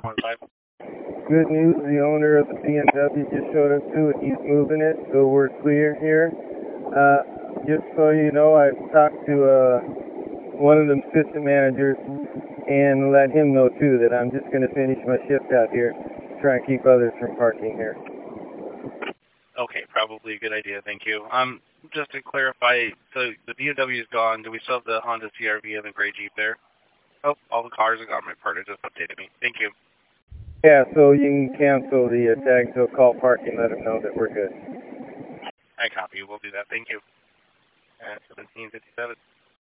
915. Good news, the owner of the BMW just showed us to it. He's moving it, so we're clear here. Just so you know, I've talked to one of the assistant managers and let him know too that I'm just going to finish my shift out here, try and keep others from parking here. Okay, probably a good idea, thank you. Just to clarify, so the BMW is gone. Do we still have the Honda CR-V and the gray Jeep there? Oh, all the cars are gone. My partner just updated me. Thank you. Yeah, so you can cancel the tag, so call parking, let them know that we're good. I copy. We'll do that. Thank you. 1757.